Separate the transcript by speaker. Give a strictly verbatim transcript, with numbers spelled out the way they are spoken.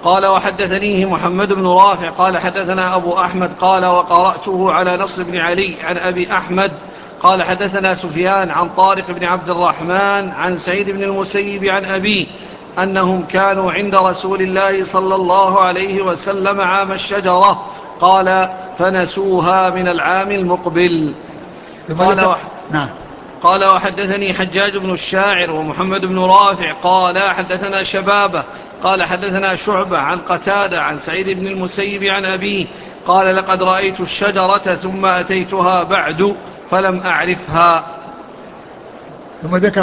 Speaker 1: قال وحدثنيه محمد بن رافع قال حدثنا أبو أحمد قال وقرأته على نصر بن علي عن أبي أحمد قال حدثنا سفيان عن طارق بن عبد الرحمن عن سعيد بن المسيب عن أبيه أنهم كانوا عند رسول الله صلى الله عليه وسلم عام الشجرة قال فنسوها من العام المقبل. قال, وح...
Speaker 2: نعم.
Speaker 1: قال وحدثني حجاج بن الشاعر ومحمد بن رافع قال حدثنا شبابه قال حدثنا شعبة عن قتادة عن سعيد بن المسيب عن أبيه قال لقد رأيت الشجرة ثم أتيتها بعد فلم أعرفها.
Speaker 2: ثم ذكر